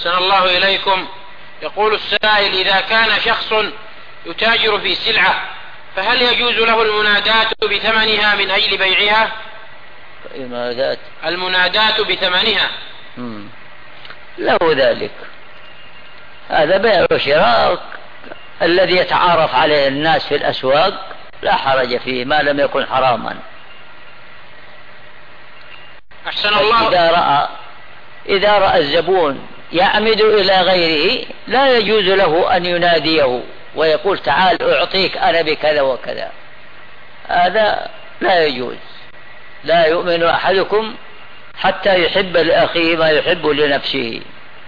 أحسن الله إليكم. يقول السائل: إذا كان شخص يتاجر في سلعة فهل يجوز له المناداة بثمنها من أجل بيعها؟ المناداة بثمنها له ذلك، هذا بيع وشراء الذي يتعارف عليه الناس في الأسواق، لا حرج فيه ما لم يكن حراما. أحسن الله. إذا رأى الزبون يعمد إلى غيره لا يجوز له أن يناديه ويقول تعال أعطيك أنا بكذا وكذا، هذا لا يجوز. لا يؤمن أحدكم حتى يحب لأخيه ما يحب لنفسه.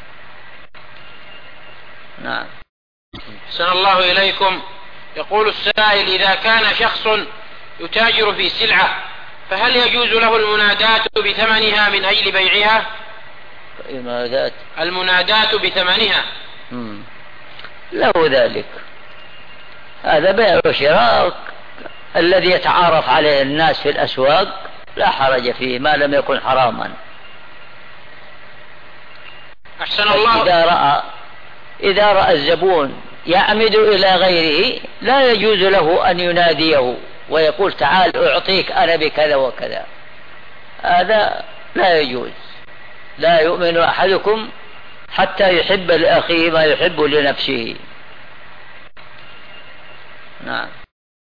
نعم. أحسن الله إليكم. يقول السائل: إذا كان شخص يتاجر في سلعة فهل يجوز له المناداة بثمنها من أجل بيعها؟ المناداة بثمنها له ذلك، هذا بيع وشراء الذي يتعارف عليه الناس في الأسواق، لا حرج فيه ما لم يكن حراما. أحسن الله. إذا رأى الزبون يعمد إلى غيره لا يجوز له أن يناديه ويقول تعال أعطيك أنا بكذا وكذا، هذا لا يجوز. لا يؤمن أحدكم حتى يحب لأخيه ما يحب لنفسه. نعم.